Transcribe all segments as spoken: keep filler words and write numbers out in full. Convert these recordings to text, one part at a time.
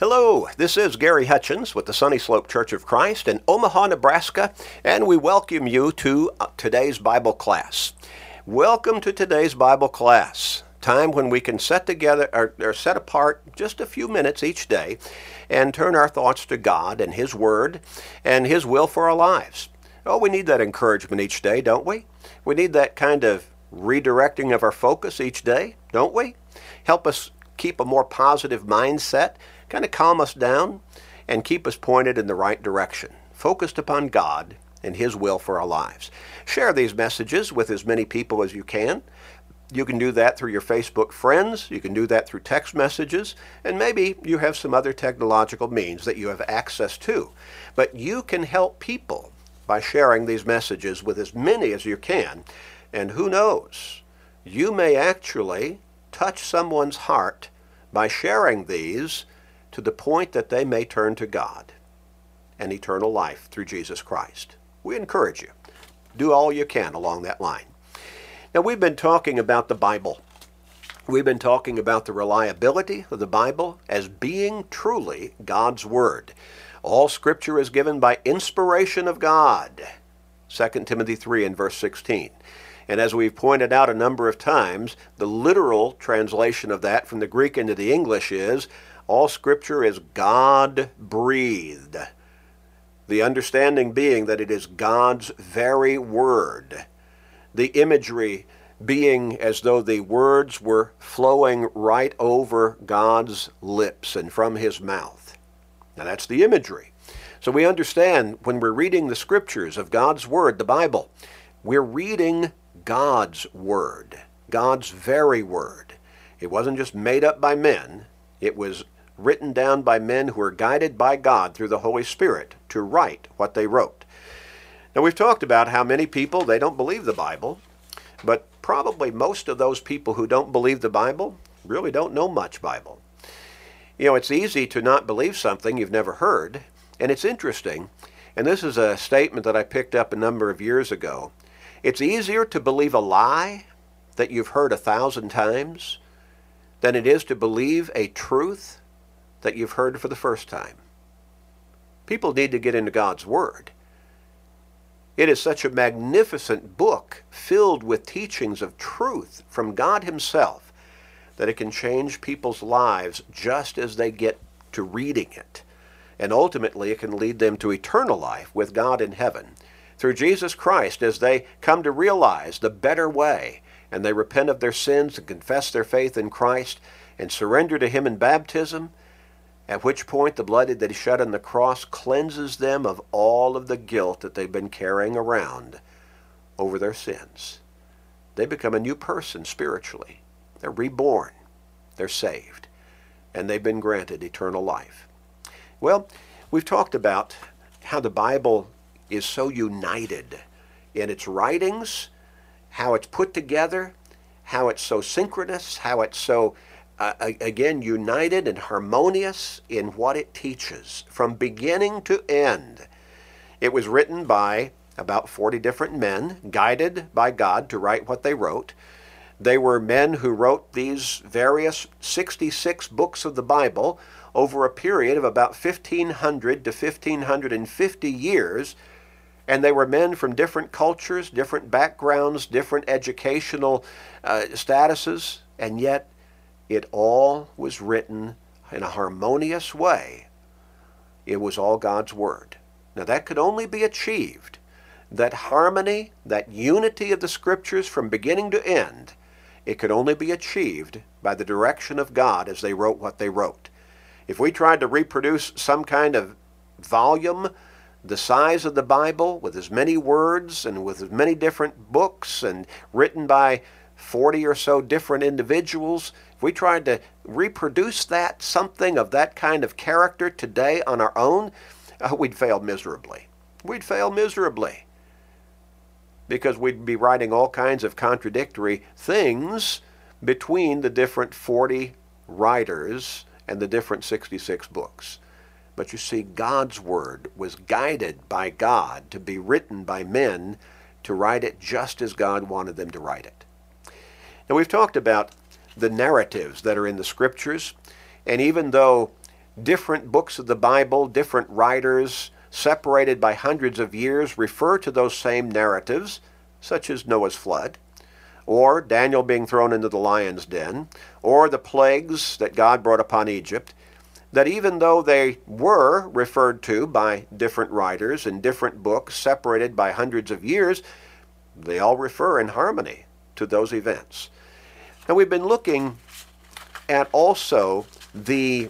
Hello, this is Gary Hutchins with the Sunny Slope Church of Christ in Omaha, Nebraska, and we welcome you to today's Bible class. Welcome to today's Bible class, time when we can set together or, or set apart just a few minutes each day and turn our thoughts to God and His Word and His will for our lives. Oh, we need that encouragement each day, don't we? We need that kind of redirecting of our focus each day, don't we? Help us keep a more positive mindset, kind of calm us down, and keep us pointed in the right direction, focused upon God and His will for our lives. Share these messages with as many people as you can. You can do that through your Facebook friends. You can do that through text messages. And maybe you have some other technological means that you have access to. But you can help people by sharing these messages with as many as you can. And who knows, you may actually touch someone's heart by sharing these to the point that they may turn to God and eternal life through Jesus Christ. We encourage you. Do all you can along that line. Now, we've been talking about the Bible. We've been talking about the reliability of the Bible as being truly God's Word. All Scripture is given by inspiration of God. Second Timothy three and verse sixteen. And as we've pointed out a number of times, the literal translation of that from the Greek into the English is, all Scripture is God-breathed. The understanding being that it is God's very Word. The imagery being as though the words were flowing right over God's lips and from His mouth. Now that's the imagery. So we understand when we're reading the Scriptures of God's Word, the Bible, we're reading God's Word, God's very Word. It wasn't just made up by men. It was written down by men who were guided by God through the Holy Spirit to write what they wrote. Now, we've talked about how many people, they don't believe the Bible, but probably most of those people who don't believe the Bible really don't know much Bible. You know, it's easy to not believe something you've never heard, and it's interesting, and this is a statement that I picked up a number of years ago. It's easier to believe a lie that you've heard a thousand times than it is to believe a truth that you've heard for the first time. People need to get into God's Word. It is such a magnificent book filled with teachings of truth from God Himself that it can change people's lives just as they get to reading it. And ultimately it can lead them to eternal life with God in heaven through Jesus Christ as they come to realize the better way and they repent of their sins and confess their faith in Christ and surrender to Him in baptism, at which point the blood that He shed on the cross cleanses them of all of the guilt that they've been carrying around over their sins. They become a new person spiritually. They're reborn. They're saved. And they've been granted eternal life. Well, we've talked about how the Bible is so united in its writings, how it's put together, how it's so synchronous, how it's so Uh, again, united and harmonious in what it teaches from beginning to end. It was written by about forty different men, guided by God to write what they wrote. They were men who wrote these various sixty-six books of the Bible over a period of about fifteen hundred to fifteen fifty years, and they were men from different cultures, different backgrounds, different educational uh, statuses, and yet it all was written in a harmonious way. It was all God's Word. Now that could only be achieved, that harmony, that unity of the Scriptures from beginning to end, it could only be achieved by the direction of God as they wrote what they wrote. If we tried to reproduce some kind of volume the size of the Bible with as many words and with as many different books and written by forty or so different individuals, if we tried to reproduce that, something of that kind of character today on our own, uh, we'd fail miserably. We'd fail miserably because we'd be writing all kinds of contradictory things between the different forty writers and the different sixty-six books. But you see, God's Word was guided by God to be written by men to write it just as God wanted them to write it. Now, we've talked about the narratives that are in the Scriptures, and even though different books of the Bible, different writers, separated by hundreds of years, refer to those same narratives, such as Noah's flood, or Daniel being thrown into the lion's den, or the plagues that God brought upon Egypt, that even though they were referred to by different writers in different books, separated by hundreds of years, they all refer in harmony to those events. And we've been looking at also the,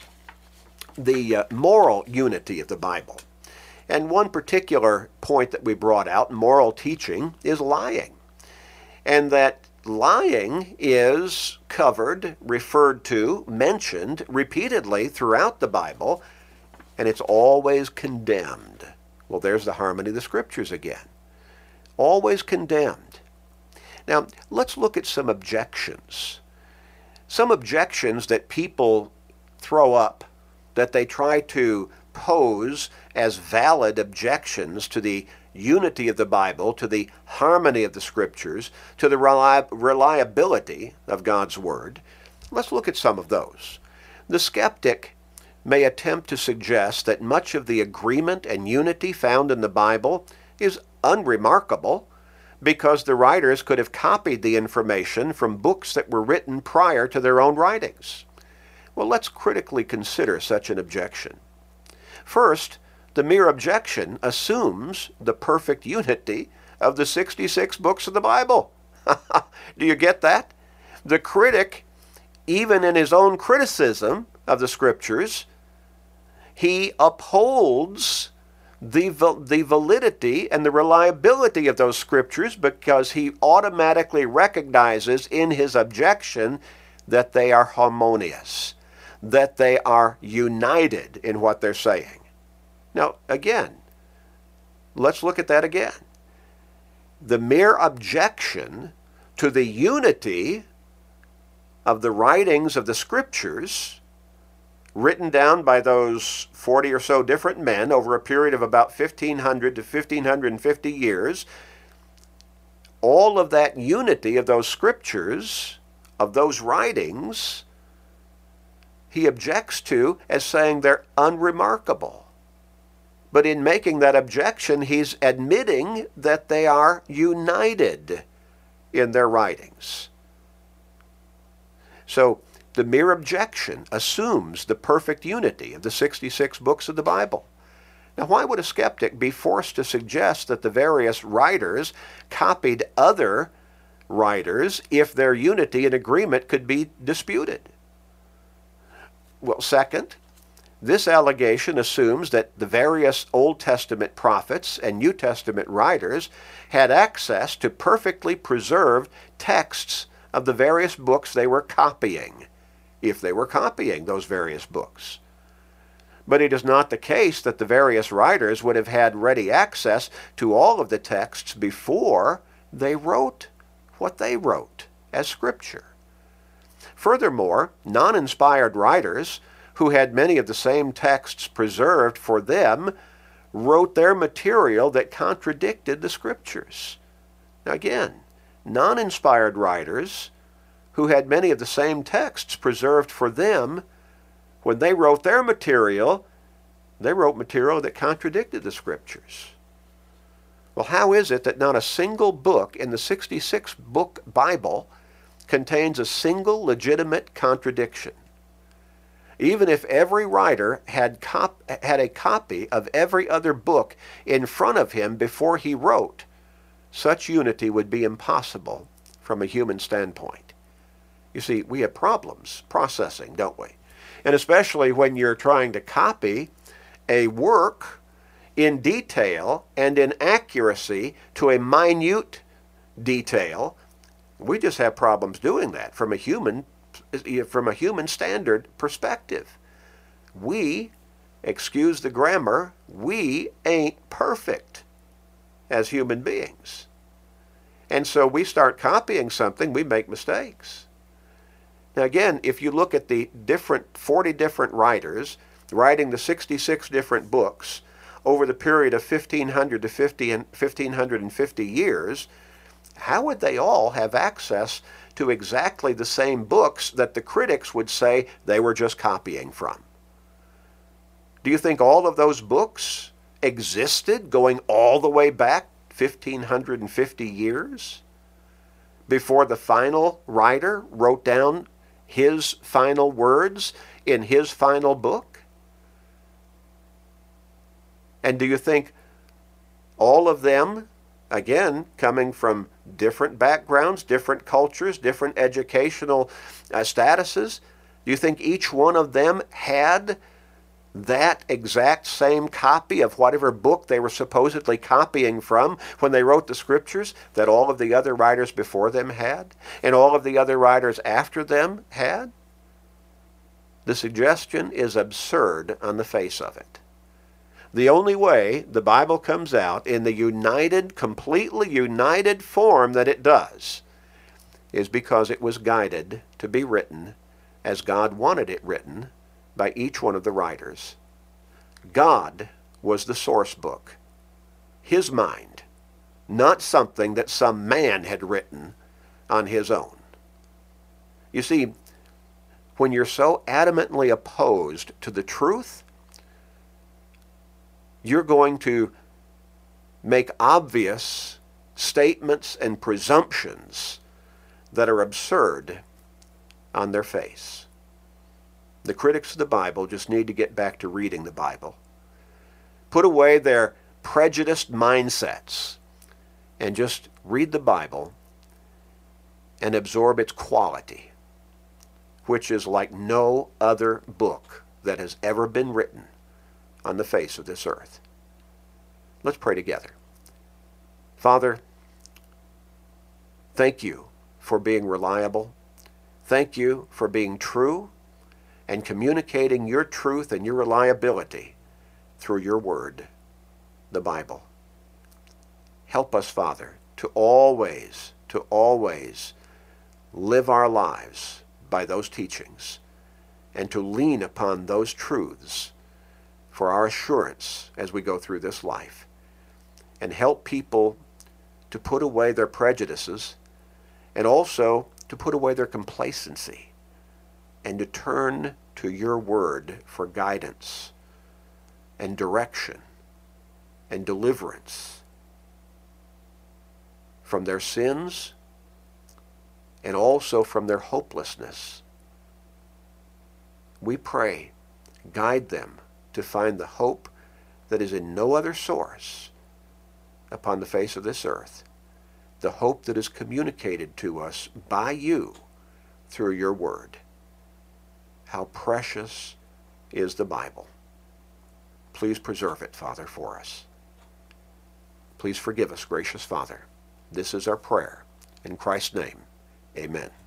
the uh, moral unity of the Bible. And one particular point that we brought out, moral teaching, is lying. And that lying is covered, referred to, mentioned repeatedly throughout the Bible, and it's always condemned. Well, there's the harmony of the Scriptures again. Always condemned. Now, let's look at some objections. Some objections that people throw up, that they try to pose as valid objections to the unity of the Bible, to the harmony of the Scriptures, to the reli- reliability of God's Word. Let's look at some of those. The skeptic may attempt to suggest that much of the agreement and unity found in the Bible is unremarkable because the writers could have copied the information from books that were written prior to their own writings. Well, let's critically consider such an objection. First, the mere objection assumes the perfect unity of the sixty-six books of the Bible. Do you get that? The critic, even in his own criticism of the Scriptures, he upholds the, the validity and the reliability of those Scriptures because he automatically recognizes in his objection that they are harmonious, that they are united in what they're saying. Now, again, let's look at that again. The mere objection to the unity of the writings of the Scriptures written down by those forty or so different men over a period of about fifteen hundred to fifteen fifty years, all of that unity of those Scriptures, of those writings, he objects to as saying they're unremarkable. But in making that objection, he's admitting that they are united in their writings. So the mere objection assumes the perfect unity of the sixty-six books of the Bible. Now, why would a skeptic be forced to suggest that the various writers copied other writers if their unity and agreement could be disputed? Well, second, this allegation assumes that the various Old Testament prophets and New Testament writers had access to perfectly preserved texts of the various books they were copying, if they were copying those various books. But it is not the case that the various writers would have had ready access to all of the texts before they wrote what they wrote as Scripture. Furthermore, non-inspired writers who had many of the same texts preserved for them, wrote their material that contradicted the Scriptures. Now again, non-inspired writers who had many of the same texts preserved for them, when they wrote their material, they wrote material that contradicted the Scriptures. Well, how is it that not a single book in the sixty-six book Bible contains a single legitimate contradiction? Even if every writer had, cop- had a copy of every other book in front of him before he wrote, such unity would be impossible from a human standpoint. You see, we have problems processing, don't we? And especially when you're trying to copy a work in detail and in accuracy to a minute detail, we just have problems doing that from a human from a human standard perspective. We, excuse the grammar, we ain't perfect as human beings. And so we start copying something, we make mistakes. Now again, if you look at the different forty different writers writing the sixty-six different books over the period of fifteen hundred to fifteen fifty years, how would they all have access to exactly the same books that the critics would say they were just copying from? Do you think all of those books existed going all the way back fifteen fifty years before the final writer wrote down his final words in his final book? And do you think all of them, again, coming from different backgrounds, different cultures, different educational uh, statuses, do you think each one of them had that exact same copy of whatever book they were supposedly copying from when they wrote the scriptures that all of the other writers before them had and all of the other writers after them had? The suggestion is absurd on the face of it. The only way the Bible comes out in the united, completely united form that it does is because it was guided to be written as God wanted it written by each one of the writers. God was the source book, his mind, not something that some man had written on his own. You see, when you're so adamantly opposed to the truth, you're going to make obvious statements and presumptions that are absurd on their face. The critics of the Bible just need to get back to reading the Bible. Put away their prejudiced mindsets and just read the Bible and absorb its quality, which is like no other book that has ever been written on the face of this earth. Let's pray together. Father, thank you for being reliable. Thank you for being true and communicating your truth and your reliability through your word, the Bible. Help us, Father, to always, to always live our lives by those teachings and to lean upon those truths for our assurance as we go through this life. And help people to put away their prejudices and also to put away their complacency and to turn to your word for guidance and direction and deliverance from their sins and also from their hopelessness. We pray, guide them to find the hope that is in no other source upon the face of this earth, the hope that is communicated to us by you through your word. How precious is the Bible. Please preserve it, Father, for us. Please forgive us, gracious Father. This is our prayer. In Christ's name, amen.